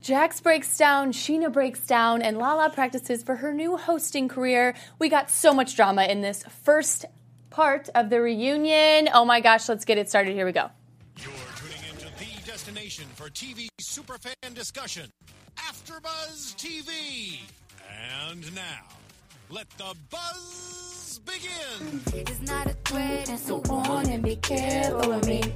Jax breaks down, Sheena breaks down, and Lala practices for her new hosting career. We got so much drama in this first part of the reunion. Oh my gosh, let's get it started. Here we go. You're tuning into the destination for TV superfan discussion, AfterBuzz TV. And now, let the buzz begin. It's not a threat, it's a warning. Be careful with me.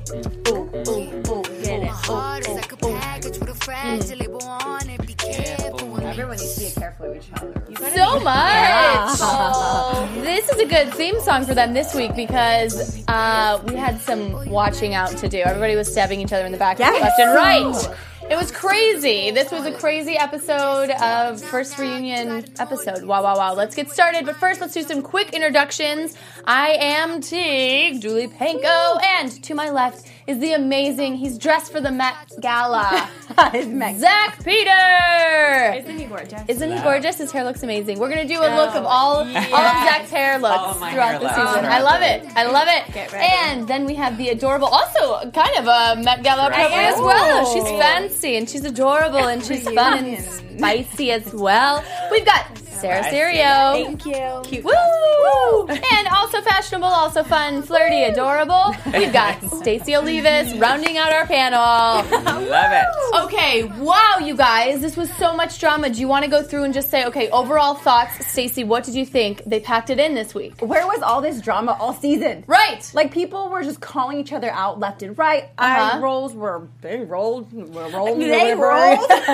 Get it. Heart is like a package with a fragile label on it. Be careful with me. Everyone needs to be careful with each other. So much! This is a good theme song for them this week because we had some watching out to do. Everybody was stabbing each other in the back left and right. It was crazy. This was a crazy episode of first reunion episode. Wow. Let's get started. But first, let's do some quick introductions. I am Teague, Julie Panko, and to my left is the amazing, he's dressed for the Met Gala, Zach Peter. Isn't he gorgeous? Isn't he gorgeous? His hair looks amazing. We're going to do a look of all of Zach's hair looks throughout the season. I love it. Get ready. And then we have the adorable, also kind of a Met Gala appropriate as well. She's fancy and she's adorable and she's fun and spicy as well. We've got Sarah Serio. Thank you. Cute. Woo! And also fashionable, also fun, flirty, adorable. We've got Stacey Olivas rounding out our panel. Love it. Okay, wow, you guys. This was so much drama. Do you want to go through and just say, okay, overall thoughts? Stacey, what did you think? They packed it in this week. Where was all this drama all season? Right. Like, people were just calling each other out left and right. Eye rolls were, they rolled. They rolled back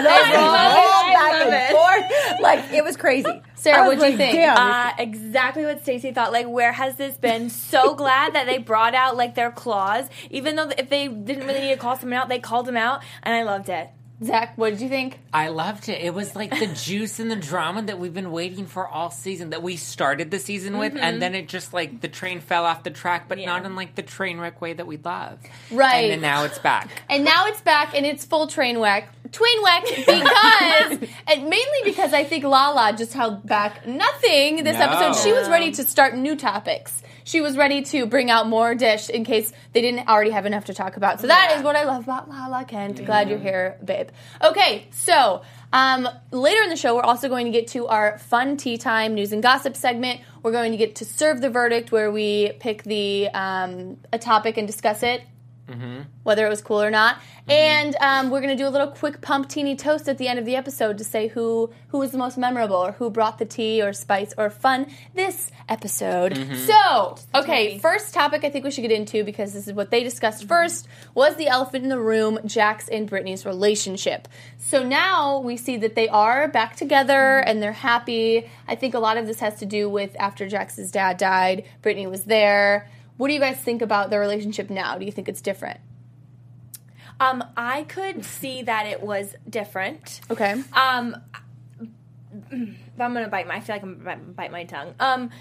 and forth. Like, it was crazy. Sarah, what do you think? Exactly what Stacey thought. Like, where has this been? So glad that they brought out, like, their claws. Even though if they didn't really need to call someone out, they called them out, and I loved it. Zach, what did you think? I loved it. It was like the juice and the drama that we've been waiting for all season, that we started the season with, and then it just, like, the train fell off the track, but not in, like, the train wreck way that we love. Right. And then now it's back. And now it's back, and it's full train wreck, because, and mainly because I think Lala just held back nothing this episode. She was ready to start new topics. She was ready to bring out more dish in case they didn't already have enough to talk about. So that is what I love about Lala Kent. Glad you're here, babe. Okay, so later in the show, we're also going to get to our fun tea time news and gossip segment. We're going to get to serve the verdict, where we pick the a topic and discuss it. Whether it was cool or not. And we're going to do a little quick pump teeny toast at the end of the episode to say who was the most memorable or who brought the tea or spice or fun this episode. So, okay, first topic I think we should get into, because this is what they discussed first, was the elephant in the room, Jax and Brittany's relationship. So now we see that they are back together and they're happy. I think a lot of this has to do with after Jax's dad died, Brittany was there. What do you guys think about their relationship now? Do you think it's different? I could see that it was different. Okay. I'm gonna I feel like I'm gonna bite my tongue.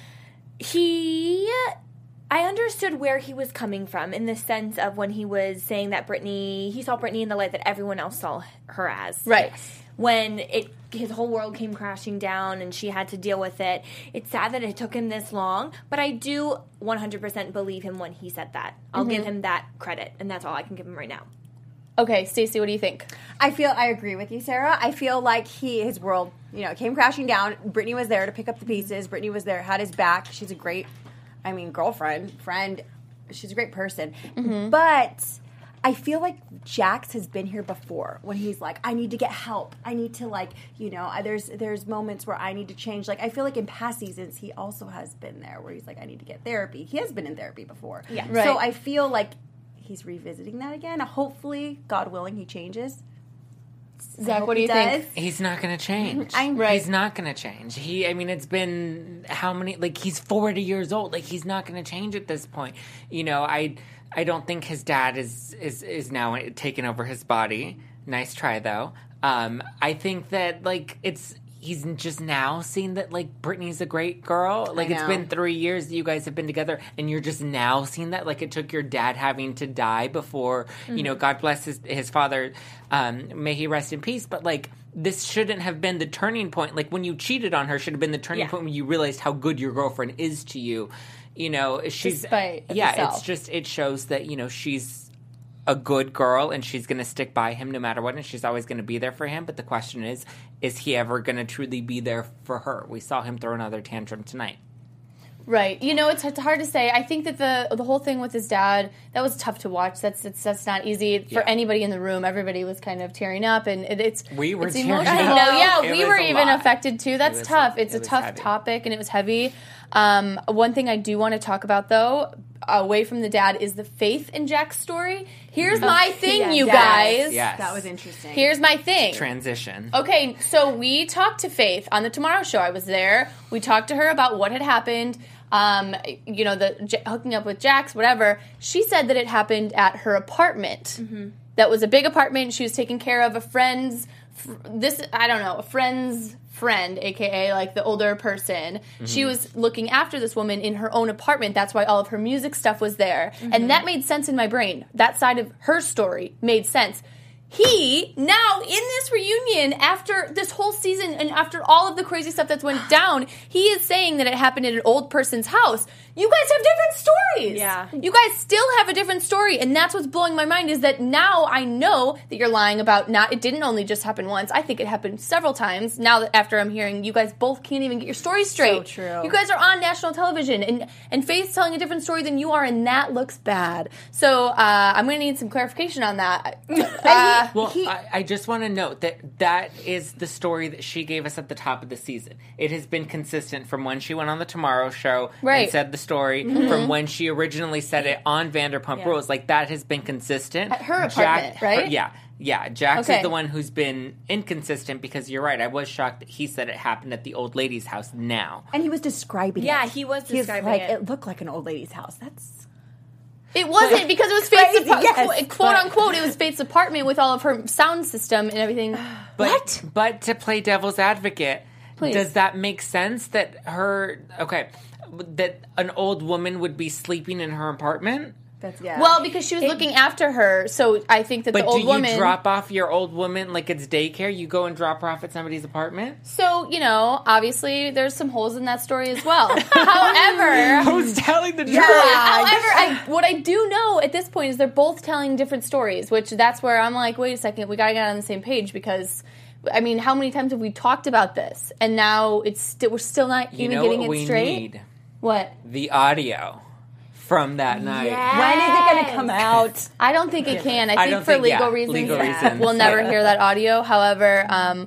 I understood where he was coming from, in the sense of when he was saying that he saw Brittany in the light that everyone else saw her as. Right. When his whole world came crashing down and she had to deal with it. It's sad that it took him this long, but I do 100% believe him when he said that. I'll give him that credit, and that's all I can give him right now. Okay, Stacey, what do you think? I agree with you, Sarah. I feel like his world, came crashing down. Brittany was there to pick up the pieces. Brittany was there, had his back. She's a great, girlfriend, friend. She's a great person. But I feel like Jax has been here before, when he's like, I need to get help. I need to, there's moments where I need to change. Like, I feel like in past seasons, he also has been there, where he's like, I need to get therapy. He has been in therapy before. Yeah. Right. So I feel like he's revisiting that again. Hopefully, God willing, he changes. Zach, what do you think? He's not going to change. Right. He's not going to change. It's been how many, he's 40 years old. He's not going to change at this point. I don't think his dad is now taking over his body. Nice try, though. I think that, he's just now seeing that, Brittany's a great girl. It's been 3 years that you guys have been together, and you're just now seeing that. It took your dad having to die before, God bless his father, may he rest in peace. But, this shouldn't have been the turning point. When you cheated on her, should have been the turning point when you realized how good your girlfriend is to you. She's... Despite yeah, herself. it's just, it shows that, she's a good girl and she's going to stick by him no matter what, and she's always going to be there for him. But the question is he ever going to truly be there for her? We saw him throw another tantrum tonight. Right. It's hard to say. I think that the whole thing with his dad, that was tough to watch. That's not easy for anybody in the room. Everybody was kind of tearing up, and we were it's tearing emotional. up. We were even affected too. That's tough. It's a tough heavy. topic, and it was heavy. One thing I do want to talk about, though, away from the dad, is the faith in Jack's story. Here's my thing, you guys. Yes. That was interesting. Here's my thing. Transition. Okay, so we talked to Faith on the Tomorrow Show. I was there. We talked to her about what had happened. Hooking up with Jax, whatever. She said that it happened at her apartment. Mm-hmm. That was a big apartment. She was taking care of a friend's friend, aka like the older person. Mm-hmm. She was looking after this woman in her own apartment. That's why all of her music stuff was there. Mm-hmm. And that made sense in my brain. That side of her story made sense. He, now, in this reunion, after this whole season and after all of the crazy stuff that's went down, he is saying that it happened at an old person's house. You guys have different stories. Yeah. You guys still have a different story, and that's what's blowing my mind, is that now I know that you're lying about it didn't only just happen once. I think it happened several times. Now that after I'm hearing you guys both can't even get your story straight. So true. You guys are on national television, and Faith's telling a different story than you are, and that looks bad. So I'm going to need some clarification on that. Well, I just want to note that is the story that she gave us at the top of the season. It has been consistent from when she went on the Tomorrow Show and said the story, from when she originally said it on Vanderpump Rules. Like, that has been consistent. At her apartment, right? Yeah. Jax is the one who's been inconsistent, because you're right. I was shocked that he said it happened at the old lady's house now. And he was describing it. Yeah, he was describing like, it. It looked like an old lady's house. It wasn't, because it was Faith's Yes, quote unquote, it was Faith's apartment with all of her sound system and everything. But to play devil's advocate, Please. Does that make sense that that an old woman would be sleeping in her apartment? Well, because she was looking after her, so I think that the old woman... But do you drop off your old woman like it's daycare? You go and drop her off at somebody's apartment? So, obviously, there's some holes in that story as well. However... Who's telling the truth? What I do know at this point is they're both telling different stories, which that's where I'm like, wait a second, we gotta get on the same page, because... I mean, how many times have we talked about this? And now we're still not even getting it straight? Need? What? The audio from that night. Yes. When is it going to come out? I don't think it can. I think for legal reasons, reasons, we'll never hear that audio. However,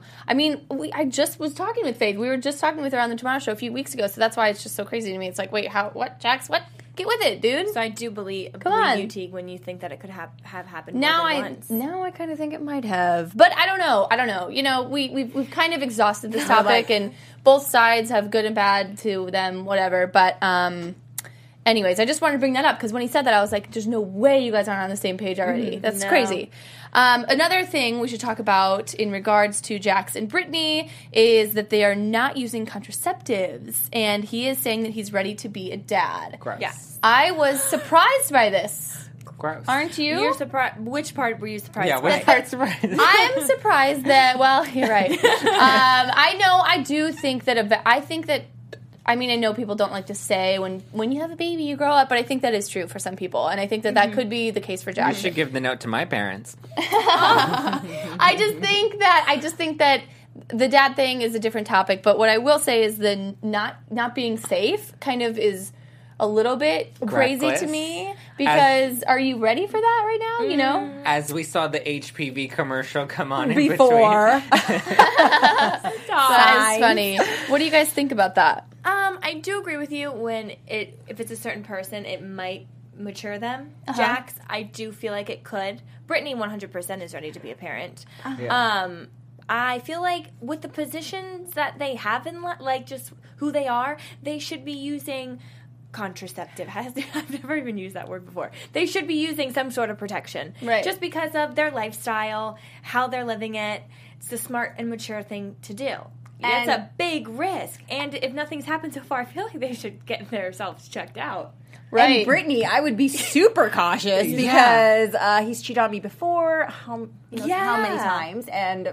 I just was talking with Faith. We were just talking with her on the Tomorrow Show a few weeks ago, so that's why it's just so crazy to me. It's like, wait, what, Jax? What? Get with it, dude. So I do believe you, Teague, when you think that it could have happened more than once. Now I kind of think it might have. But I don't know. We've kind of exhausted this topic, and both sides have good and bad to them, whatever. But anyways, I just wanted to bring that up, because when he said that, I was like, there's no way you guys aren't on the same page already. That's crazy. Another thing we should talk about in regards to Jax and Brittany is that they are not using contraceptives, and he is saying that he's ready to be a dad. Gross. Yeah. I was surprised by this. Gross. Aren't you? You're surprised. Which part were you surprised? Yeah, by? which part's surprised? I'm surprised that, well, you're right. I do think that, I know people don't like to say when you have a baby you grow up, but I think that is true for some people, and I think that could be the case for You Jax. should give the note to my parents. I just think that the dad thing is a different topic, but what I will say is the not being safe kind of is a little bit crazy Reckless. to me, because are you ready for that right now? As we saw the HPV commercial come on Before. That is funny. What do you guys think about that? I do agree with you if it's a certain person, it might mature them. Jax, I do feel like it could. Brittany 100% is ready to be a parent. I feel like with the positions that they have in just who they are, they should be using contraceptive. I've never even used that word before. They should be using some sort of protection. Right. Just because of their lifestyle, how they're living it. It's the smart and mature thing to do. It's a big risk. And if nothing's happened so far, I feel like they should get themselves checked out. Right. And Brittany, I would be super cautious because he's cheated on me before. How many times? And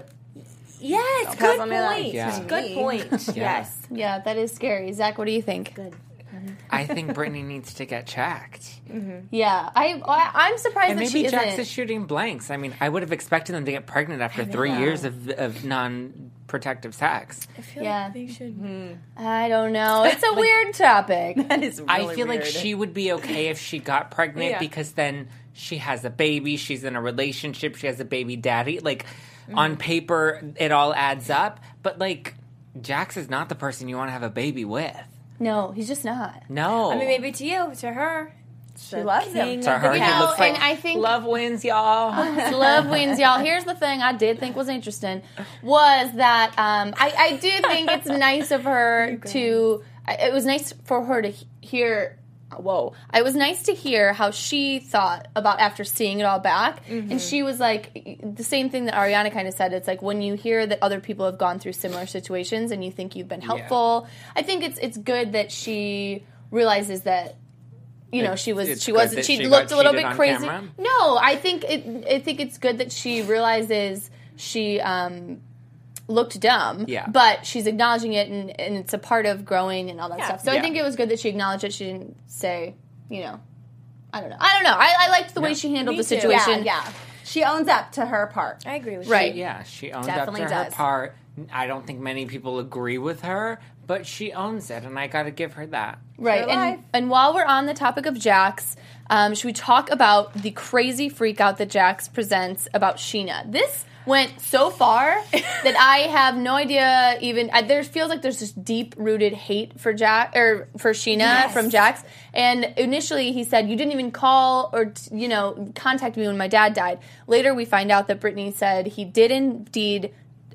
yes, Because good I'm like, point. yeah. Good point. Yes. Yeah, that is scary. Zach, what do you think? Good. I think Brittany needs to get checked. Yeah, I'm surprised And that she maybe Jax isn't. is shooting blanks. I mean, I would have expected them to get pregnant after 3 years of non-protective sex. I feel Yeah. like they should. I don't know. It's a weird topic. That is really I feel like weird. she would be okay if she got pregnant Yeah. because then she has a baby, she's in a relationship, she has a baby daddy. Like, on paper, it all adds up. But, like, Jax is not the person you want to have a baby with. No, he's just not. No. I mean, maybe to you, to her. She loves him. to her, You he know, looks like and I think love wins, y'all. love wins, y'all. Here's the thing I did think was interesting was that I do think it's nice of her to. It was nice for her to hear. Whoa! It was nice to hear how she thought about after seeing it all back, and she was like the same thing that Ariana kind of said. It's like when you hear that other people have gone through similar situations and you think you've been helpful. I think it's good that she realizes that. You know, she it's good wasn't. that She she looked got a little cheated bit on crazy. camera? No, I think it's good that she realizes she looked dumb. Yeah. But she's acknowledging it, and it's a part of growing and all that stuff. So I Yeah. think it was good that she acknowledged it. She didn't say, you know, I don't know. I liked the way she handled Me the too. situation. Yeah. She owns up to her part. I agree with Right. you. Yeah, she owns Definitely up to her does. part. I don't think many people agree with her, but she owns it, and I got to give her that. Right. Her life. And while we're on the topic of Jax, should we talk about the crazy freak out that Jax presents about Sheena? This went so far that I have no idea even there feels like there's this deep-rooted hate for for Sheena from Jax. And initially he said you didn't even call or contact me when my dad died. Later we find out that Brittany said she did indeed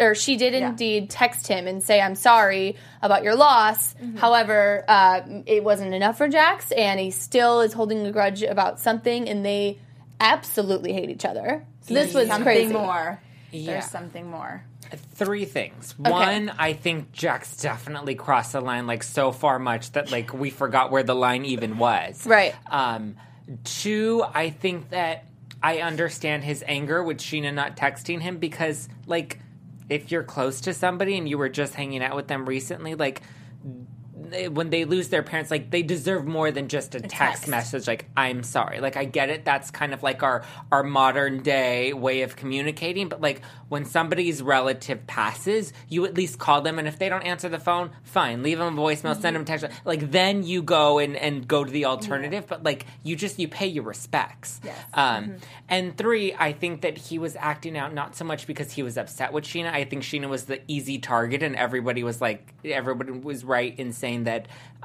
text him and say, I'm sorry about your loss. However, it wasn't enough for Jax, and he still is holding a grudge about something, and they absolutely hate each other. So this was Something crazy. more. Yeah. There's something more. 3 things. One, I think Jax definitely crossed the line, like, so far much that, like, we forgot where the line even was. Right. 2, I think that I understand his anger with Sheena not texting him because, like, if you're close to somebody and you were just hanging out with them recently, like, when they lose their parents, like, they deserve more than just a text message, like, I'm sorry. Like, I get it. That's kind of like our modern day way of communicating. But, like, when somebody's relative passes, you at least call them. And if they don't answer the phone, fine. Leave them a voicemail, send them a text. Like, then you go and go to the alternative. But, like, you pay your respects. Yes. And 3, I think that he was acting out not so much because he was upset with Sheena. I think Sheena was the easy target, and everybody was right in saying that,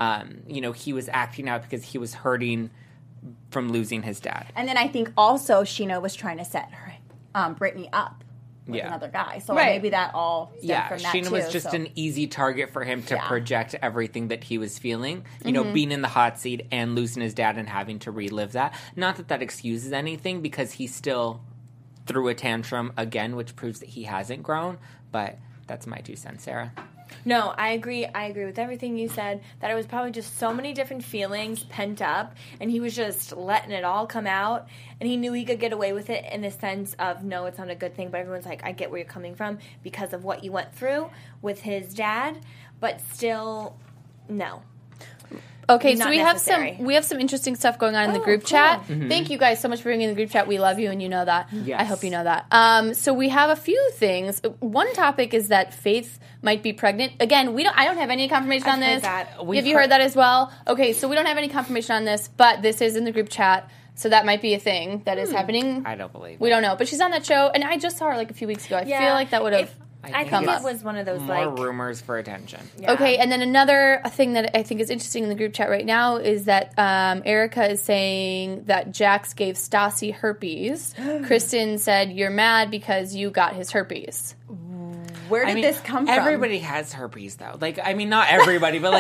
he was acting out because he was hurting from losing his dad. And then I think also Sheena was trying to set her, Brittany up with another guy. So Right. maybe that all stemmed from that Sheena too. was just so. an easy target for him to project everything that he was feeling. Being in the hot seat and losing his dad and having to relive that. Not that excuses anything, because he still threw a tantrum again, which proves that he hasn't grown. But that's my 2 cents, Sarah. No, I agree. I agree with everything you said. That it was probably just so many different feelings pent up, and he was just letting it all come out. And he knew he could get away with it in the sense of, no, it's not a good thing. But everyone's like, I get where you're coming from because of what you went through with his dad. But still, no. Okay, so Not we necessary. have some interesting stuff going on in the group cool. chat. Thank you guys so much for being in the group chat. We love you, and you know that. Yes. I hope you know that. So we have a few things. One topic is that Faith might be pregnant. Again, I don't have any confirmation on heard this. that. Have you heard that as well? Okay, so we don't have any confirmation on this, but this is in the group chat. So that might be a thing that is happening. I don't believe We it. don't know, but she's on that show, and I just saw her like a few weeks ago. I feel like that would have I come think up. it was one of those More like rumors for attention. Yeah. Okay, and then another thing that I think is interesting in the group chat right now is that Erica is saying that Jax gave Stassi herpes. Kristen said, you're mad because you got his herpes. Where did this come from? Everybody has herpes, though. Like, I mean, not everybody, but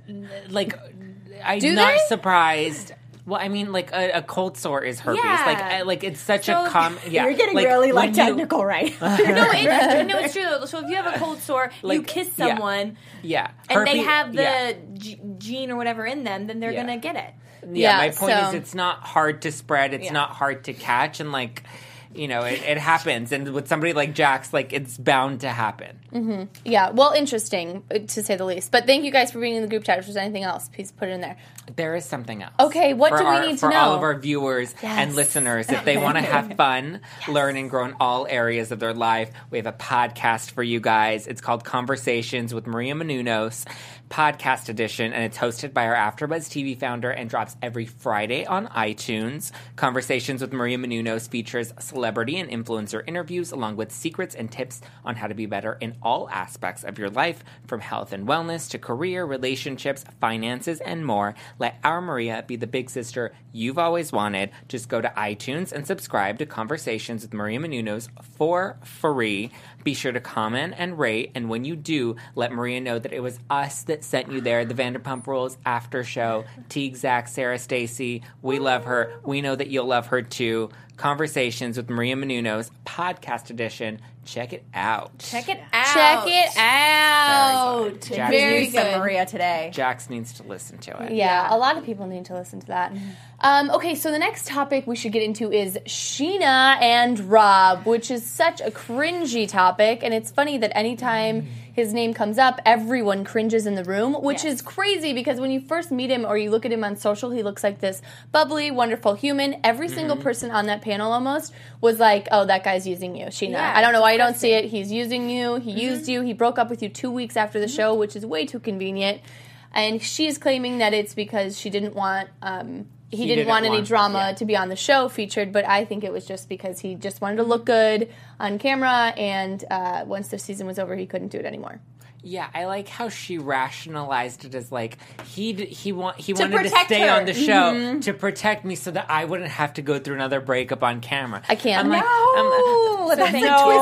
I'm Do not they? surprised. Well, I mean, like a cold sore is herpes. Yeah. Like it's such So- a common. Yeah, You're getting like, really when you- technical, right? no, it's true though. So if you have a cold sore, you Like, kiss yeah. someone, Yeah, and they herpes- have the yeah. gene or whatever in them, then they're Yeah. gonna get it. Yeah, Yeah, my point so- is it's not hard to spread. It's Yeah. not hard to catch. And, like, it happens. And with somebody like Jax, like, it's bound to happen. Yeah, well, interesting, to say the least. But thank you guys for being in the group chat. If there's anything else, please put it in there. There is something else. Okay, what do we need to know? For all of our viewers and listeners, if they want to have fun, learn, and grow in all areas of their life, we have a podcast for you guys. It's called Conversations with Maria Menounos, podcast edition, and it's hosted by our AfterBuzz TV founder and drops every Friday on iTunes. Conversations with Maria Menounos features celebrity and influencer interviews along with secrets and tips on how to be better in all aspects of your life, from health and wellness to career, relationships, finances, and more. Let our Maria be the big sister you've always wanted. Just go to iTunes and subscribe to Conversations with Maria Menounos for free. Be sure to comment and rate, and when you do, let Maria know that it was us that sent you there. The Vanderpump Rules after show. Teague, Zach, Sarah, Stacy. We love her. We know that you'll love her too. Conversations with Maria Menounos, podcast edition. Check it out. Check it out. Check it out. Very good. Jax Very Use some good. Maria today. Jax needs to listen to it. Yeah, a lot of people need to listen to that. Okay, so the next topic we should get into is Sheena and Rob, which is such a cringy topic, and it's funny that anytime his name comes up, everyone cringes in the room, which is crazy because when you first meet him or you look at him on social, he looks like this bubbly, wonderful human. Every single person on that panel almost was like, oh, that guy's using you, Sheena. Yeah, I don't know why you don't see it. He's using you. He used you. He broke up with you 2 weeks after the show, which is way too convenient. And she's claiming that it's because she didn't want... He didn't want any drama to be on the show featured, but I think it was just because he just wanted to look good on camera, and once the season was over, he couldn't do it anymore. Yeah, I like how she rationalized it as like he wanted to protect stay her. on the show to protect me so that I wouldn't have to go through another breakup on camera. I can't. I'm like, No, that's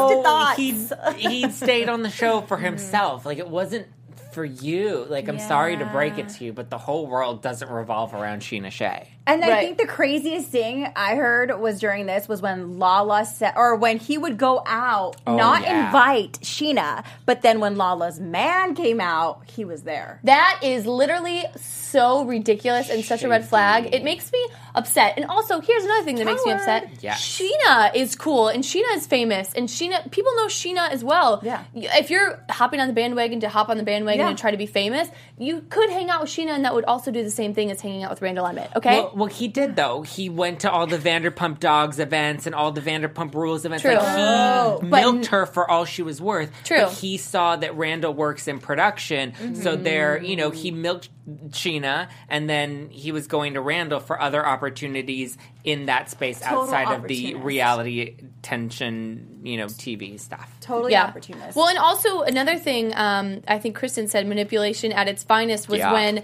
a twisted thoughts. He stayed on the show for himself. Like, it wasn't for you. Like, I'm sorry to break it to you, but the whole world doesn't revolve around Sheena Shea. And I Right. think the craziest thing I heard was during this was when Lala said, or when he would go out, not invite Sheena, but then when Lala's man came out, he was there. That is literally so ridiculous and such a red flag. It makes me upset. And also, here's another thing that makes me upset. Yes. Sheena is cool, and Sheena is famous, and people know Sheena as well. Yeah. If you're hopping on the bandwagon to hop on the bandwagon Yeah. and try to be famous, you could hang out with Sheena, and that would also do the same thing as hanging out with Randall Emmett, okay? Well, he did, though. He went to all the Vanderpump Dogs events and all the Vanderpump Rules events. True. Like, he milked her for all she was worth. True. But he saw that Randall works in production, so there, he milked Sheena, and then he was going to Randall for other opportunities in that space outside of the opportunist. reality tension, TV stuff. Totally opportunist. Well, and also another thing, I think Kristen said manipulation at its finest was when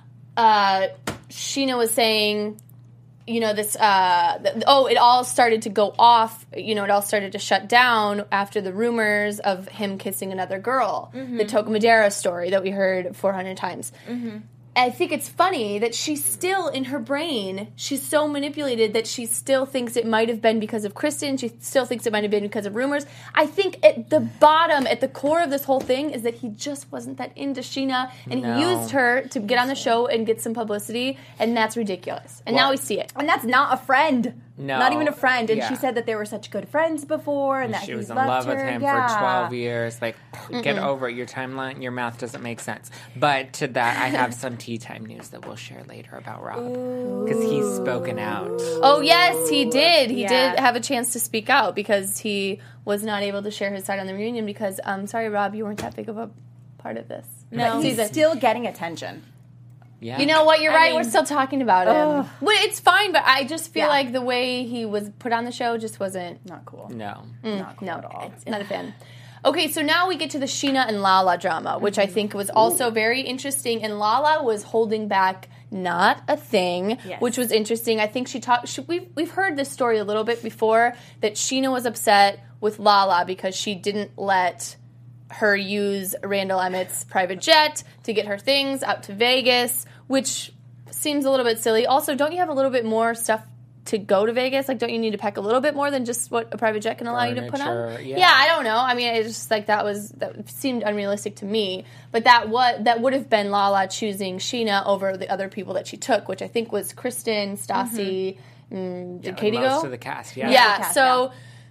Sheena was saying, this, it all started to go off, it all started to shut down after the rumors of him kissing another girl, the Toca Madera story that we heard 400 times. I think it's funny that she's still in her brain. She's so manipulated that she still thinks it might have been because of Kristen. She still thinks it might have been because of rumors. I think at the bottom, at the core of this whole thing is that he just wasn't that into Sheena, and he used her to get on the show and get some publicity, and that's ridiculous. And now we see it. and that's not a friend. No. Not even a friend. And Yeah. she said that they were such good friends before, and that She he's was in left love her. with him Yeah. for 12 years. Like, get over it. Your timeline, your math doesn't make sense. But to that, I have some tea time news that we'll share later about Rob. Because he's spoken out. Oh, yes, he did. He Yeah. did have a chance to speak out because he was not able to share his side on the reunion because, sorry, Rob, you weren't that big of a part of this. But he's season. still getting attention. Yeah. You know what? You're right. mean- We're still talking about him. Well, it's fine, but I just feel Yeah. like the way he was put on the show just wasn't. Not cool. No. Not cool No, at all. not a fan. Okay, so now we get to the Sheena and Lala drama, which I think was also very interesting. And Lala was holding back not a thing, Yes. which was interesting. I think we've heard this story a little bit before, that Sheena was upset with Lala because she didn't let her use Randall Emmett's private jet to get her things out to Vegas, which seems a little bit silly. Also, don't you have a little bit more stuff to go to Vegas? Like, don't you need to pack a little bit more than just what a private jet can allow you to put on? Furniture, yeah. I don't know. I mean, it's just like that seemed unrealistic to me. But that would have been Lala choosing Sheena over the other people that she took, which I think was Kristen, Stassi, did Katie most go? of the cast, yeah. Yeah. cast, So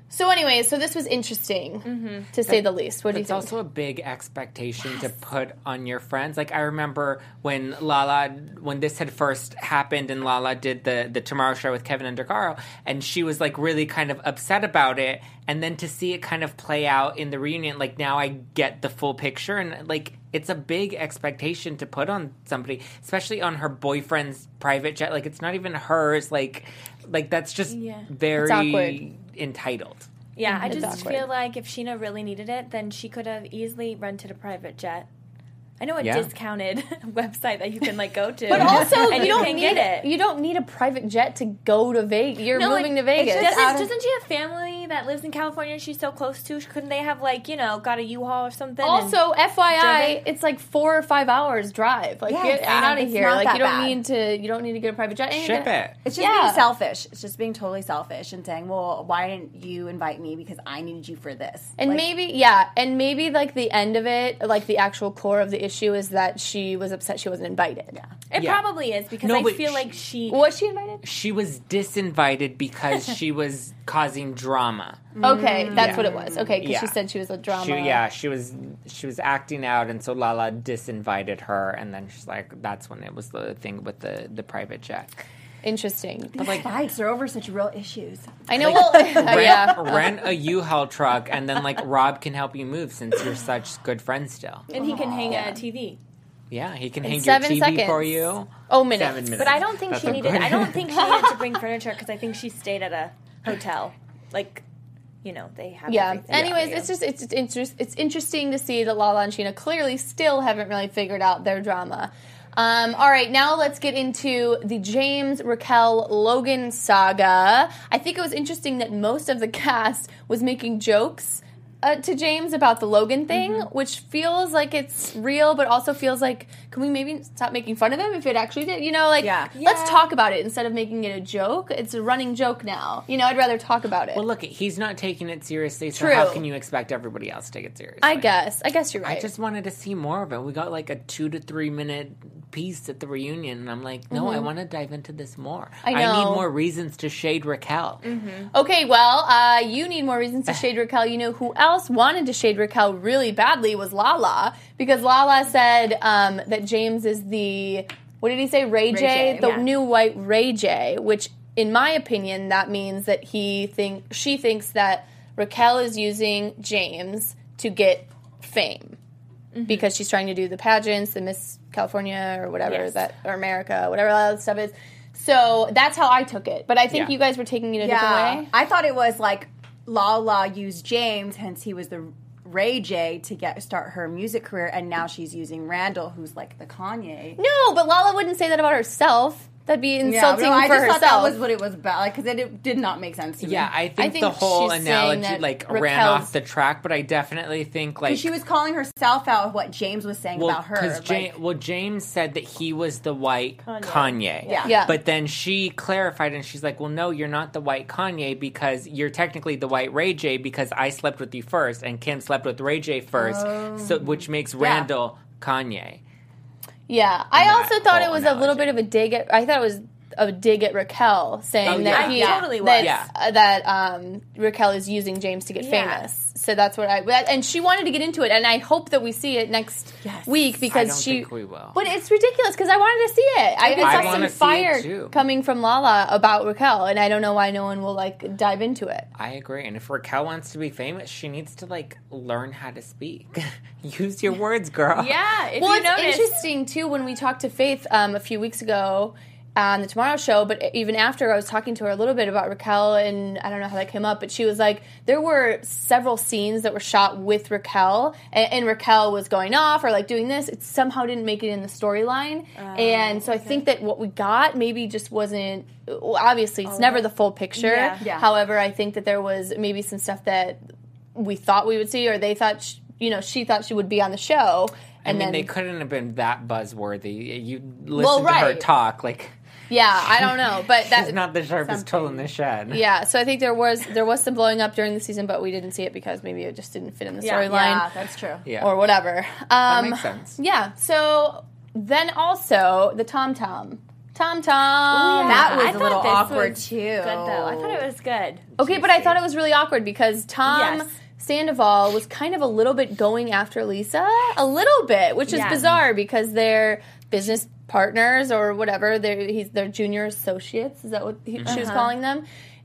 So anyway, so this was interesting, to say the least. What do you It's think? also a big expectation to put on your friends. Like, I remember when Lala, when this had first happened and Lala did the Tomorrow Show with Kevin Undergaro, and she was, like, really kind of upset about it, and then to see it kind of play out in the reunion, like, now I get the full picture, and, like, it's a big expectation to put on somebody, especially on her boyfriend's private jet. Like, it's not even hers. Like that's just very awkward. entitled. Yeah, I It's just awkward. feel like if Sheena really needed it, then she could have easily rented a private jet. I know a Yeah. discounted website that you can like go to, But also, and you don't can need get it. You don't need a private jet to go to Vegas. You're No, moving like, to Vegas. Doesn't she have family that lives in California? She's so close to. Couldn't they have like got a U-Haul or something? Also, FYI, driven? it's like 4 or 5 hours drive. Like, Yes, get out of it's here. not Like, that you don't bad. need to get a private jet. And Ship it. It's just being selfish. It's just being totally selfish and saying, well, why didn't you invite me? Because I needed you for this. And Like, maybe like the end of it, like the actual core of the issue is that she was upset she wasn't invited. Yeah. It Yeah. probably is because No, I but feel like she. Was she invited? She was disinvited because she was causing drama. Okay, that's what it was. Okay, because she Yeah. said she was a drama. She was acting out, and so Lala disinvited her, and then she's like, that's when it was the thing with the private jet. Interesting. But like fights are over such real issues. I know. Well, yeah. Rent a U-Haul truck, and then like Rob can help you move since you're such good friends still. And he can hang a TV. Yeah, he can hang your 7 TV seconds. for you. Oh, minutes. 7 minutes. But I don't think That's she a needed. good- I don't think she needed to bring furniture because I think she stayed at a hotel. Like, they have. Yeah. everything Anyways, for you. it's interesting to see that Lala and Sheena clearly still haven't really figured out their drama. All right, now let's get into the James, Raquel, Logan saga. I think it was interesting that most of the cast was making jokes to James about the Logan thing, which feels like it's real, but also feels like, can we maybe stop making fun of him if it actually did? Let's talk about it instead of making it a joke. It's a running joke now. I'd rather talk about it. Well, look, he's not taking it seriously, so True. how can you expect everybody else to take it seriously? I guess you're right. I just wanted to see more of it. We got like a 2 to 3 minute piece at the reunion, and I'm like, no, I want to dive into this more. I know. need more reasons to shade Raquel. Okay, well, you need more reasons to shade Raquel. You know who else wanted to shade Raquel really badly was Lala, because Lala said that James is the, what did he say, Ray J? The new white Ray J, which in my opinion, that means that she thinks that Raquel is using James to get fame. Because she's trying to do the pageants, the Miss California or whatever or America, whatever that stuff is. So that's how I took it. But I think you guys were taking it a different way. I thought it was like Lala used James, hence he was the Ray J to start her music career, and now she's using Randall, who's like the Kanye. No, but Lala wouldn't say that about herself. That'd be insulting I for just herself. thought that was what it was about, because it did not make sense to me. Yeah, I think the she's whole saying analogy that ran Raquel's- off the track, but I definitely think like Because she was calling herself out of what James was saying about her. Because James said that he was the white Kanye. Yeah. But then she clarified, and she's like, well, no, you're not the white Kanye, because you're technically the white Ray J, because I slept with you first, and Kim slept with Ray J first, so which makes Randall Kanye. Yeah, I that also thought it whole was a little analogy. bit of a dig at. I thought it was a dig at Raquel, saying that he totally was. that Raquel is using James to get famous. So that's what and she wanted to get into it, and I hope that we see it next week, because I don't think we will. But it's ridiculous because I wanted to see it. I saw some wanna see it fire too. coming from Lala about Raquel, and I don't know why no one will dive into it. I agree, and if Raquel wants to be famous, she needs to learn how to speak. Use your words, girl. Yeah. If Well, you it's notice, interesting too when we talked to Faith a few weeks ago on the Tomorrow Show, but even after, I was talking to her a little bit about Raquel, and I don't know how that came up, but she was like, there were several scenes that were shot with Raquel, and Raquel was going off or doing this. It somehow didn't make it in the storyline, and so I think that what we got maybe just wasn't. Obviously, it's never the full picture. Yeah. However, I think that there was maybe some stuff that we thought we would see, or they thought, she thought she would be on the show. I And mean, then they couldn't have been that buzzworthy. You listen to her right. talk, yeah, I don't know, but she's not the sharpest tool in the shed. yeah. So I think there was some blowing up during the season, but we didn't see it because maybe it just didn't fit in the storyline Yeah, that's true. Yeah. or whatever. That makes sense. Yeah. So then also the Tom Tom Tom. That was I a thought little this awkward was too. Good though. I thought it was good. Okay, but I thought it was really awkward because Tom Yes. Sandoval was kind of a little bit going after Lisa, a little bit, which is Yeah. bizarre because they're business partners or whatever. They're junior associates. Is that what she was calling them?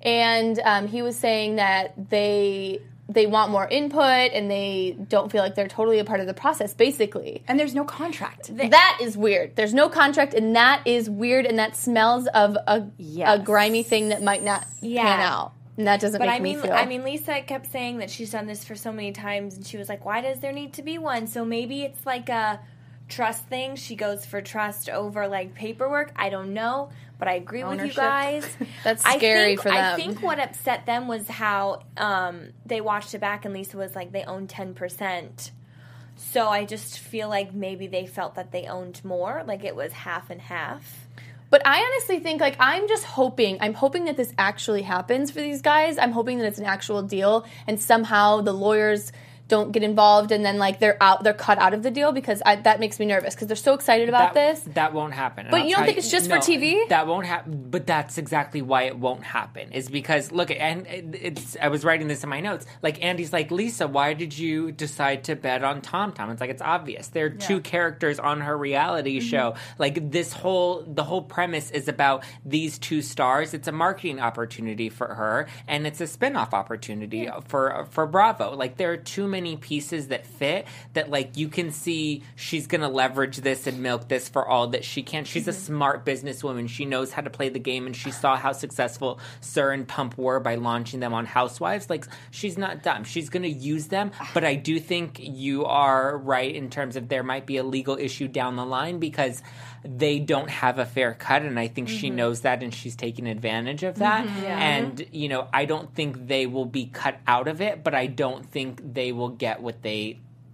And he was saying that they want more input and they don't feel like they're totally a part of the process, basically. And there's no contract. That is weird. There's no contract, and that is weird, and that smells of a grimy thing that might not pan out. And that doesn't make me feel... I mean, Lisa kept saying that she's done this for so many times, and she was like, why does there need to be one? So maybe it's like a trust thing. She goes for trust over, like, paperwork. I don't know, but I agree with you guys. That's scary for them. I think what upset them was how they watched it back, and Lisa was like, they own 10%. So I just feel like maybe they felt that they owned more, like it was half and half. But I honestly think, like, I'm hoping that this actually happens for these guys. I'm hoping that it's an actual deal, and somehow the lawyers don't get involved, and then, like, they're cut out of the deal, because that makes me nervous, because they're so excited about this. That won't happen. But you don't think it's just for TV? That won't happen. But that's exactly why it won't happen. Is because, look, and I was writing this in my notes. Like, Andy's like, Lisa, why did you decide to bet on Tom? It's like, it's obvious. There are two characters on her reality show. Like, the whole premise is about these two stars. It's a marketing opportunity for her, and it's a spin-off opportunity for Bravo. Like, there are too many pieces that fit that, like, you can see she's going to leverage this and milk this for all that she can. She's a smart businesswoman. She knows how to play the game, and she saw how successful SUR and Pump were by launching them on Housewives. Like, she's not dumb. She's going to use them, but I do think you are right in terms of there might be a legal issue down the line because they don't have a fair cut, and I think she knows that, and she's taking advantage of that. And, you know, I don't think they will be cut out of it, but I don't think they will get what they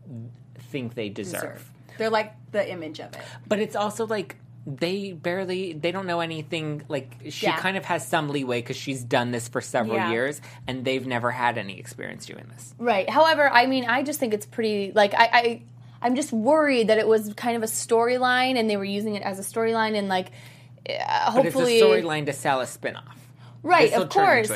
think they deserve. They're like the image of it. But it's also like they don't know anything. Like, she kind of has some leeway because she's done this for several years, and they've never had any experience doing this. Right. However, I mean, I just think it's pretty, like, I'm just worried that it was kind of a storyline, and they were using it as a storyline, and, like, hopefully... But it's a storyline to sell a spinoff. Right, of course,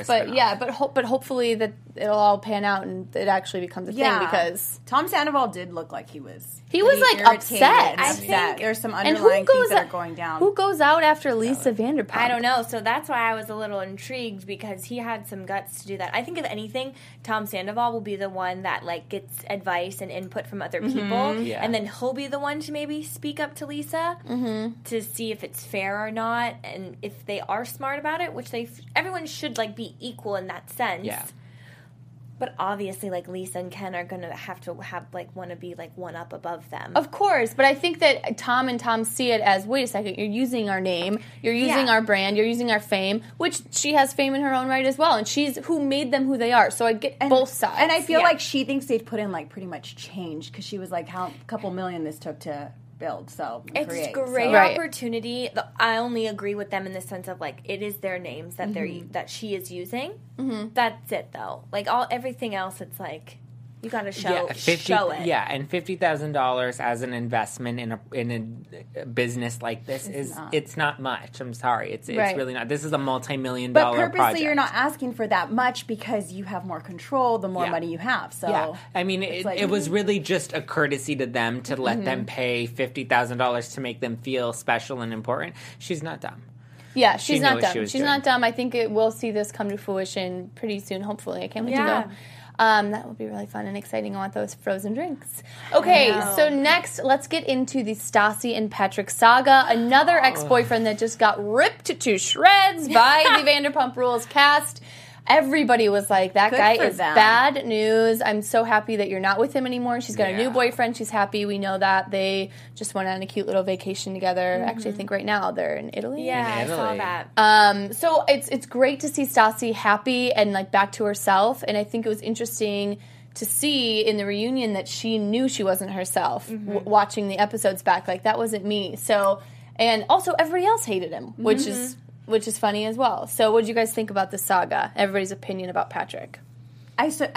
but hopefully that it'll all pan out and it actually becomes a thing, because Tom Sandoval did look like he was like irritated, upset. I think there's some underlying things that are going down. Who goes out after Lisa Vanderpump? I don't know. So that's why I was a little intrigued, because he had some guts to do that. I think if anything, Tom Sandoval will be the one that, like, gets advice and input from other people, and then he'll be the one to maybe speak up to Lisa to see if it's fair or not, and if they are smart about it, which everyone should, like, be equal in that sense. Yeah. But obviously, like, Lisa and Ken are going to have want to be, like, one up above them. Of course, but I think that Tom see it as, wait a second, you're using our name, you're using our brand, you're using our fame, which she has fame in her own right as well, and she's who made them who they are, so I get both sides. And I feel like she thinks they've put in, like, pretty much change, because she was like, how a couple million this took to build, so it's create. great So. opportunity. I only agree with them in the sense of, like, it is their names that that she is using. That's it, though. Like, everything else, it's like you got to show it. Yeah, and $50,000 as an investment in a business like this it's not much. I'm sorry, it's really not. This is a multi-million-dollar project. But purposely, you're not asking for that much because you have more control the more money you have. So I mean, it was really just a courtesy to them to let them pay $50,000 to make them feel special and important. She's not dumb. Yeah, she's not dumb. She's not dumb. I think we'll see this come to fruition pretty soon, hopefully. I can't wait to go. That will be really fun and exciting. I want those frozen drinks. Okay, so next, let's get into the Stassi and Patrick saga. Another ex-boyfriend that just got ripped to shreds by the Vanderpump Rules cast. Everybody was like, that guy is bad news. I'm so happy that you're not with him anymore. She's got a new boyfriend. She's happy. We know that. They just went on a cute little vacation together. Actually, I think right now they're in Italy. Yeah, I saw that. So it's great to see Stassi happy and, like, back to herself. And I think it was interesting to see in the reunion that she knew she wasn't herself watching the episodes back. Like, that wasn't me. So, and also everybody else hated him, which is funny as well. So what did you guys think about the saga? Everybody's opinion about Patrick. I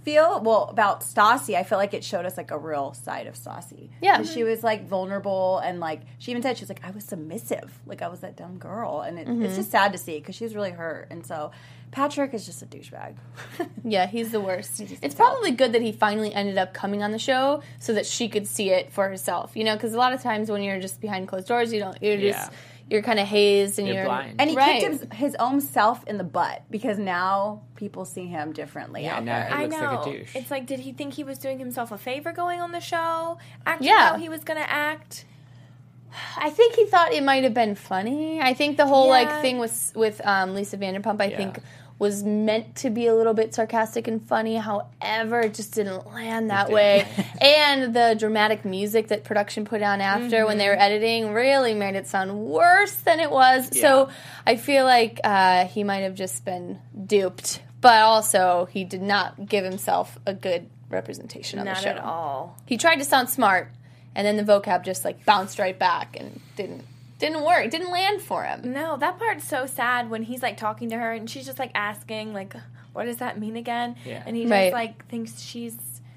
feel about Stassi, I feel like it showed us like a real side of Stassi. Yeah. 'Cause she was like vulnerable and like she even said she was like, I was submissive, like I was that dumb girl, and it's just sad to see because she was really hurt. And so Patrick is just a douchebag. Yeah, he's the worst. just It's a probably good that he finally ended up coming on the show so that she could see it for herself. You know, because a lot of times when you're just behind closed doors, you're kind of hazed and You're blind. And he Right. kicked his own self in the butt because now people see him differently out now there. he I looks know. like a douche. It's like, did he think he was doing himself a favor going on the show? Acting Yeah. how he was going to act? I think he thought it might have been funny. I think the whole Yeah. thing with Lisa Vanderpump, I Yeah. think, was meant to be a little bit sarcastic and funny. However, it just didn't land that way. And the dramatic music that production put on after when they were editing really made it sound worse than it was. Yeah. So I feel like he might have just been duped. But also, he did not give himself a good representation on Not the show. at all. He tried to sound smart, and then the vocab just like bounced right back and didn't work. It didn't land for him. No, that part's so sad when he's like talking to her and she's just like asking like, what does that mean again? Yeah. And he just Right. like thinks she's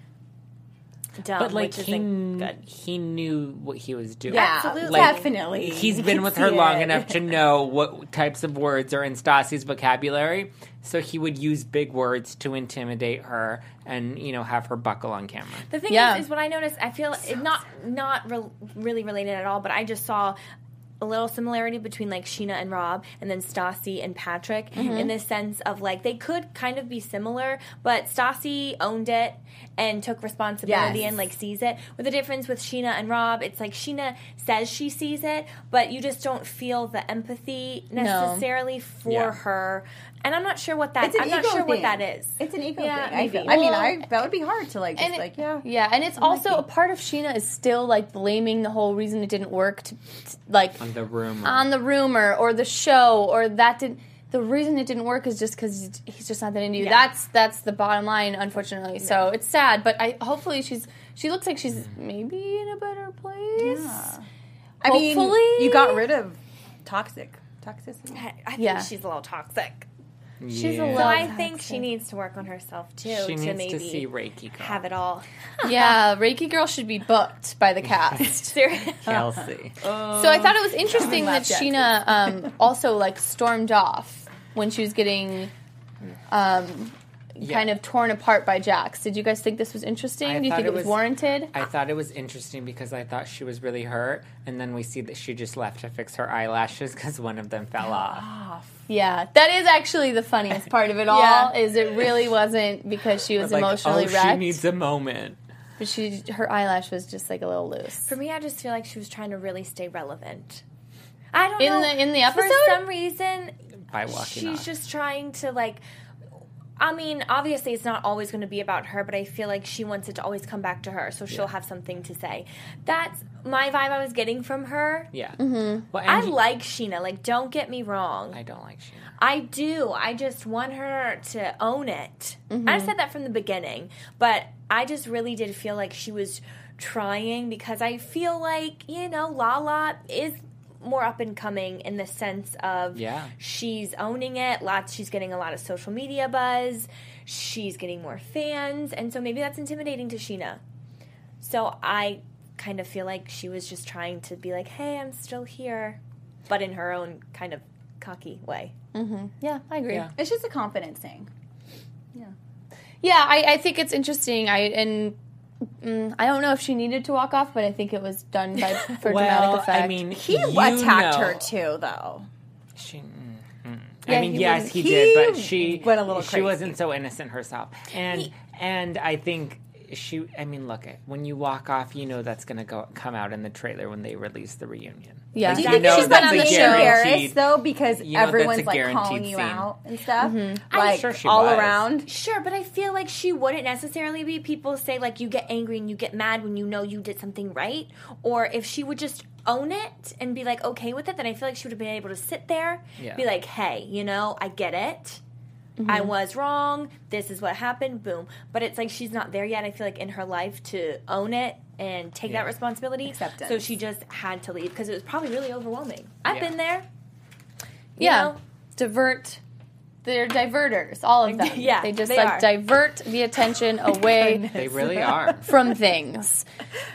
dumb, But like which isn't good. he knew what he was doing. Yeah, Absolutely. definitely. He's You been can with her see long it. enough to know what types of words are in Stassi's vocabulary, so he would use big words to intimidate her and, you know, have her buckle on camera. The thing Yeah. is what I noticed, I feel it's not really related at all, but I just saw a little similarity between like Sheena and Rob and then Stassi and Patrick in the sense of like they could kind of be similar, but Stassi owned it and took responsibility Yes. and like sees it. With the difference with Sheena and Rob, it's like Sheena says she sees it, but you just don't feel the empathy necessarily for Yeah. her. And I'm not sure what that It's an I'm not ego sure what thing. that is. It's an ego Yeah, thing. I maybe. feel. I mean, Well, that would be hard to like. Just And like and it's also a part of Sheena is still like blaming the whole reason it didn't work to like On the rumor. on the rumor or the show or that didn't. The reason it didn't work is just because he's just not that into you. Yeah. That's the bottom line, unfortunately. So it's sad, but hopefully she looks like she's maybe in a better place. Yeah. I mean, Hopefully. you got rid of toxicity. I think Yeah. she's a little toxic. She's a Yeah. little So I toxic. think she needs to work on herself too She to needs maybe to see Reiki girl. have it all. Yeah, Reiki Girl should be booked by the cast. Seriously. Kelsey. So I thought it was interesting that Left, yes. Sheena also like stormed off when she was getting kind of torn apart by Jax. Did you guys think this was interesting? I Do you thought think it it was was- warranted? I thought it was interesting because I thought she was really hurt, and then we see that she just left to fix her eyelashes because one of them fell off. Yeah, that is actually the funniest part of it all. Yeah. Is it really wasn't because she was Like, emotionally oh, wrecked, she needs a moment. but her eyelash was just like a little loose. For me, I just feel like she was trying to really stay relevant. I don't In know. the For episode? some reason, By walking she's off. just trying to like. I mean, obviously, it's not always going to be about her, but I feel like she wants it to always come back to her, so she'll have something to say. That's my vibe I was getting from her. Yeah. Mm-hmm. Well, I and like Sheena. Like, don't get me wrong. I don't like Sheena. I do. I just want her to own it. I said that from the beginning, but I just really did feel like she was trying because I feel like, you know, Lala is more up and coming in the sense of Yeah. she's owning it. She's getting a lot of social media buzz. She's getting more fans, and so maybe that's intimidating to Sheena. So I kind of feel like she was just trying to be like, "Hey, I'm still here," but in her own kind of cocky way. Yeah, I agree. Yeah. It's just a confidence thing. Yeah, I think it's interesting. I don't know if she needed to walk off, but I think it was done for dramatic effect. I mean, He you attacked know- her too, though. She, Yeah, I mean, he yes, was- he he did, but she went a little She crazy. wasn't so innocent herself, and I think she. I mean, look, when you walk off, you know that's going to come out in the trailer when they release the reunion. Yeah. Do you You think know she's that's not a being guaranteed- embarrassed though because you know that's a everyone's like guaranteed calling you scene. out and stuff, I'm like sure she all was. around? Sure, but I feel like she wouldn't necessarily be. People say like you get angry and you get mad when you know you did something right, or if she would just own it and be like okay with it, then I feel like she would have been able to sit there, Yeah. be like, hey, you know, I get it. I was wrong. This is what happened. Boom. But it's like she's not there yet. I feel like in her life to own it and take that responsibility. Acceptance. So she just had to leave because it was probably really overwhelming. I've Yeah. been there. You yeah, know? divert they're diverters, all of them. Yeah, they just they like are. divert the attention away They really are. from things.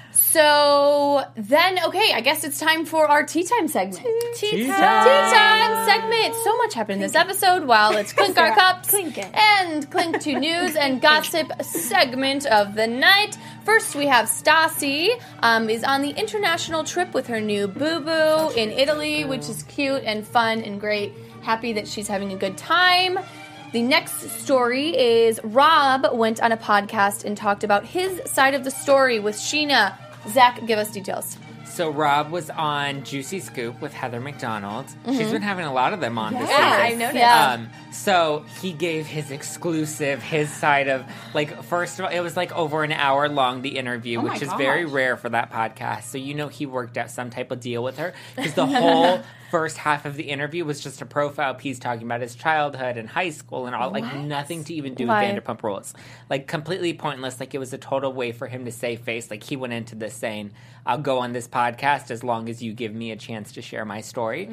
So then, okay, I guess it's time for our tea time segment. Tea Tea time segment. So much happened in this episode. While it's clink our cups Clinking. and clink to news and gossip segment of the night. First, we have Stassi is on the international trip with her new boo-boo in Italy, which is cute and fun and great. Happy that she's having a good time. The next story is Rob went on a podcast and talked about his side of the story with Sheena. Zach, give us details. So Rob was on Juicy Scoop with Heather McDonald. She's been having a lot of them on this season. I noticed. Yeah. So he gave his exclusive, his side of, like, first of all, it was like over an hour long, the interview, which is very rare for that podcast. So you know he worked out some type of deal with her because the whole first half of the interview was just a profile piece talking about his childhood and high school and all, like nothing to even do with Right. Vanderpump Rules. Like completely pointless. Like it was a total way for him to save face. Like he went into this saying, I'll go on this podcast as long as you give me a chance to share my story.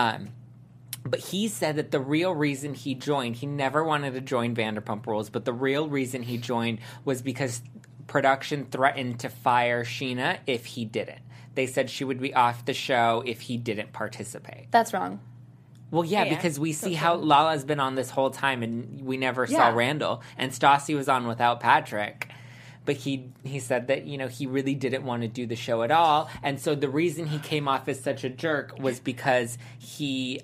But he said that the real reason he joined, he never wanted to join Vanderpump Rules, but the real reason he joined was because production threatened to fire Sheena if he didn't. They said she would be off the show if he didn't participate. That's wrong. Well, yeah, Yeah, because we see how Lala's been on this whole time and we never saw Yeah. Randall. And Stassi was on without Patrick. But he said that, you know, he really didn't want to do the show at all. And so the reason he came off as such a jerk was because he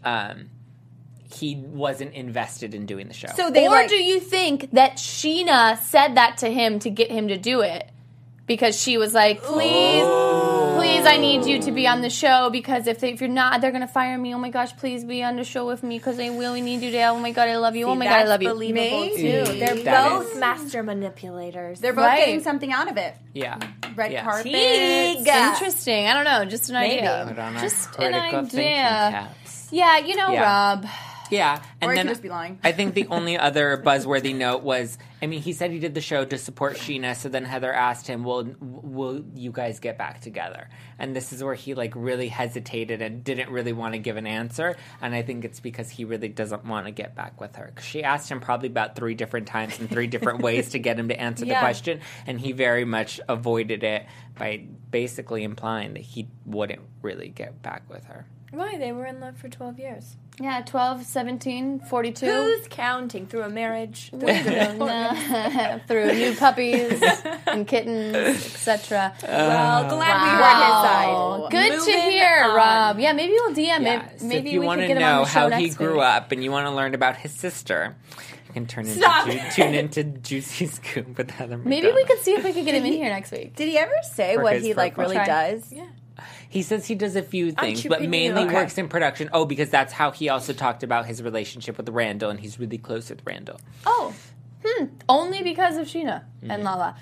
wasn't invested in doing the show. So they Or do you think that Sheena said that to him to get him to do it? Because she was like, please, I need you to be on the show because if you're not, they're going to fire me. Oh my gosh, please be on the show with me because I really need you to. Oh my God, I love you. Oh my God, I love you. Believable Me? too. They're That both is- master manipulators. They're both Right. getting something out of it. yeah. Red Yeah. carpet. Teague. Interesting. I don't know. Just an idea. Put on our Just an critical thinking idea. caps. Yeah, you know, Yeah. Rob. Yeah, and Or he then could just be lying. I think the only other buzzworthy note was, I mean, he said he did the show to support Sheena. So then Heather asked him, "Well, will you guys get back together?" And this is where he like really hesitated and didn't really want to give an answer. And I think it's because he really doesn't want to get back with her. 'Cause she asked him probably about 3 different times in 3 different ways to get him to answer the Yeah. question, and he very much avoided it by basically implying that he wouldn't really get back with her. Why? They were in love for 12 years. Yeah, 12, 17, 42. Who's counting through a marriage? Through new puppies and kittens, etc. Well, glad we Wow. heard his side. Good to Moving hear, on. Rob. Yeah, maybe we'll DM Yeah, it. so Maybe if you we want could to get him on know the show how next he grew week. up and you want to learn about his sister, you can Stop. tune into Juicy Scoop with Heather Maybe we McDonald. could see if we could get him in here next week. Did he ever say For what his he like profile. really Try. does? Yeah. He says he does a few things, but chipping mainly in. works in production. Oh, because that's how he also talked about his relationship with Randall, and he's really close with Randall. Oh. Only because of Sheena Mm-hmm. and Lala.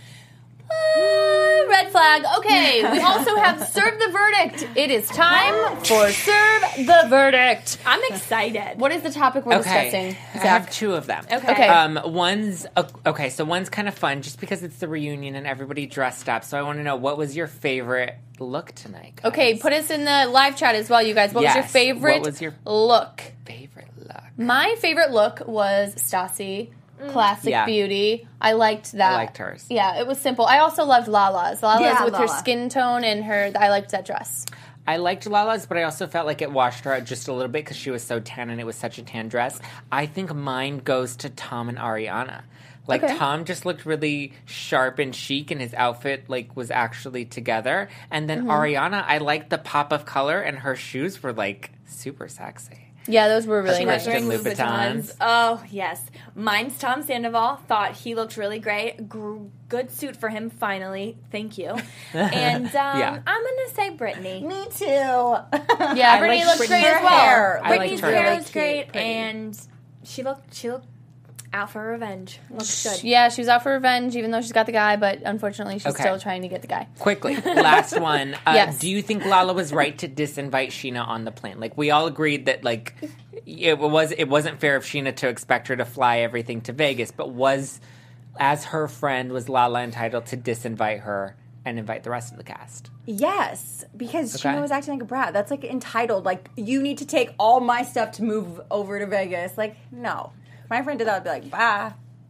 Red flag. Okay, we also have Serve the Verdict. It is time for Serve the Verdict. I'm excited. What is the topic we're discussing, I have Zach? 2 of them. Okay. One's okay. So one's kind of fun, just because it's the reunion and everybody dressed up. So I want to know, what was your favorite look tonight, guys? Okay, put us in the live chat as well, you guys. What was your Yes, favorite what was your- look? favorite look. My favorite look was Stassi. Classic Yeah. beauty. I liked that. I liked hers. Yeah, it was simple. I also loved Lala's. Yeah, with her Lala. skin tone and her. I liked that dress. I liked Lala's, but I also felt like it washed her out just a little bit because she was so tan and it was such a tan dress. I think mine goes to Tom and Ariana. Like, Okay. Tom just looked really sharp and chic, and his outfit, like, was actually together. And then Ariana, I liked the pop of color, and her shoes were, like, super sexy. Yeah, those were really She nice. was wearing Louboutins. Oh, yes. Mine's Tom Sandoval. Thought he looked really great. Good suit for him, finally. Thank you. And Yeah. I'm going to say Brittany. Me too. Yeah, I Brittany liked looks Brittany's great as well. hair. I liked Brittany's her. hair Really was cute, great, pretty. and she looked out for revenge. Looks good. Yeah, she was out for revenge, even though she's got the guy, but unfortunately, she's Okay. still trying to get the guy. Quickly, last one. Yes. Do you think Lala was right to disinvite Sheena on the plane? Like, we all agreed that, like, it wasn't fair of Sheena to expect her to fly everything to Vegas, but as her friend, was Lala entitled to disinvite her and invite the rest of the cast? Yes, because Okay. Sheena was acting like a brat. That's like entitled. Like, you need to take all my stuff to move over to Vegas. Like, no. If my friend did that, I'd be like, bye.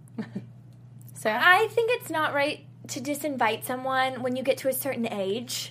Sarah? I think it's not right to disinvite someone when you get to a certain age.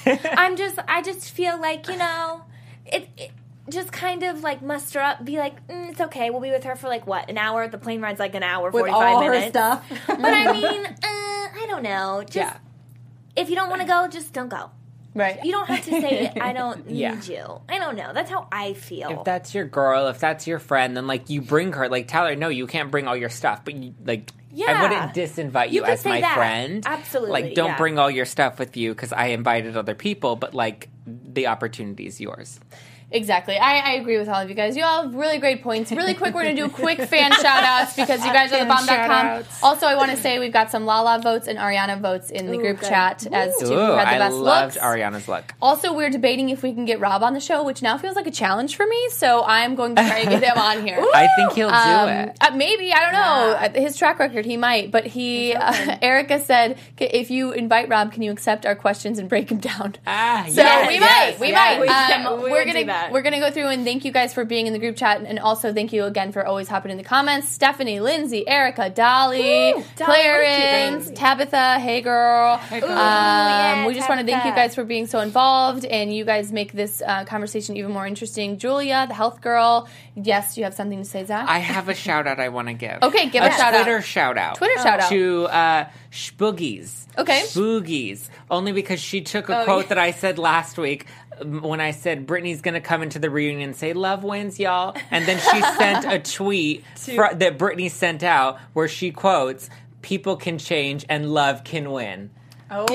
I just feel like, it just kind of like muster up, be like, it's okay, we'll be with her for like what, an hour? The plane ride's like an hour, 45 With all minutes. her stuff. But I mean, I don't know. Just if you don't want to go, just don't go. Right. You don't have to say, I don't need Yeah. you. I don't know. That's how I feel. If that's your girl, if that's your friend, then like you bring her, like tell her, no, you can't bring all your stuff, but you like. I Yeah. wouldn't disinvite you You could as say my that. friend. Absolutely, Like, don't yeah. bring all your stuff with you because I invited other people, but like the opportunity is yours. Exactly. I agree with all of you guys. You all have really great points. Really quick, we're going to do quick fan shout-outs because you guys are the bomb.com. shout-outs. Also, I want to say we've got some Lala votes and Ariana votes in the group good. chat as to who Ooh, had the I best loved looks. Ariana's look. Also, we're debating if we can get Rob on the show, which now feels like a challenge for me, so I'm going to try to get him on here. I think he'll do it. Maybe, I don't know. His track record, he might. But Erica said, if you invite Rob, can you accept our questions and break them down? Ah, So yes, we yes, might. yes. We We're would do that. gonna go through and thank you guys for being in the group chat, and also thank you again for always hopping in the comments. Stephanie, Lindsay, Erica, Dolly, Clarence, Tabitha, hey girl. yeah, We just want to thank you Tabitha. guys for being so involved, and you guys make this conversation even more interesting. Julia, the health girl. Yes, you have something to say, Zach? I have a shout out I want to give. Okay, give a shout out. Twitter shout out. Twitter shout out. To Spoogies. Okay. Spoogies. Only because she took a quote that I said last week when I said Britney's going to come into the reunion and say, love wins, y'all. And then she sent a tweet that Britney sent out where she quotes, people can change and love can win. Oh.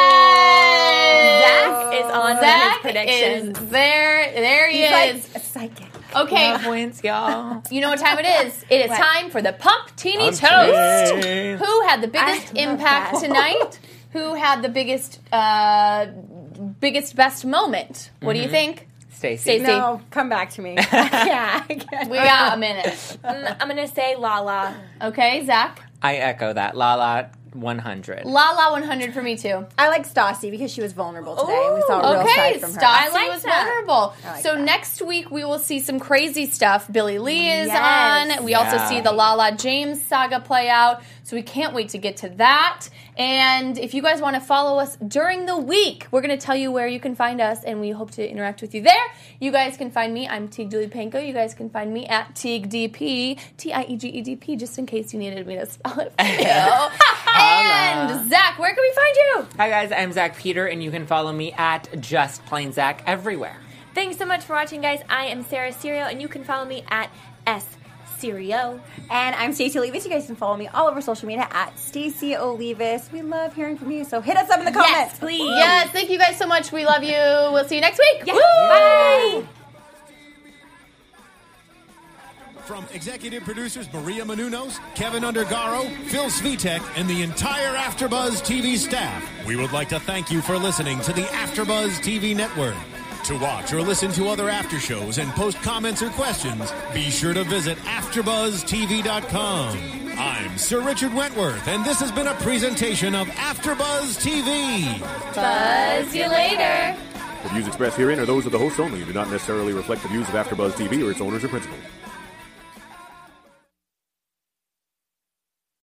Yes! Zach is on with his Zach predictions. is there. There he He's is. like a psychic. Okay. Love wins, y'all. You know what time it is? It is What? time for the Pump Teeny Pump Toast. Teeny. Who had the biggest I love impact that. tonight? Who had the biggest best moment? What do you think? Stacey. Stacey. No, come back to me. Yeah. We got a minute. I'm going to say Lala. Okay, Zach. I echo that. Lala 100. Lala 100 for me too. I like Stassi because she was vulnerable today. We saw a real Okay, side from her. Stassi like was that. vulnerable. I like So that. next week we will see some crazy stuff. Billy Lee is Yes. on. We also Yeah. see the Lala James saga play out. So we can't wait to get to that. And if you guys want to follow us during the week, we're going to tell you where you can find us, and we hope to interact with you there. You guys can find me. I'm Teague Dooley Panko. You guys can find me at TiegeDP, TIEGEDP, just in case you needed me to spell it for you. And Zach, where can we find you? Hi guys, I'm Zach Peter, and you can follow me at Just Plain Zach everywhere. Thanks so much for watching, guys. I am Sarah Serio, and you can follow me at S Serio. And I'm Stacey Olivas. You guys can follow me all over social media at Stacey Olivas. We love hearing from you, so hit us up in the comments. Yes, please. Yes, thank you guys so much. We love you. We'll see you next week. Yes. Woo! Bye. From executive producers Maria Menounos, Kevin Undergaro, Phil Svitek, and the entire AfterBuzz TV staff, we would like to thank you for listening to the AfterBuzz TV network. To watch or listen to other after shows and post comments or questions, be sure to visit AfterBuzzTV.com. I'm Sir Richard Wentworth, and this has been a presentation of AfterBuzz TV. Buzz you later. The views expressed herein are those of the hosts only and do not necessarily reflect the views of AfterBuzz TV or its owners or principals.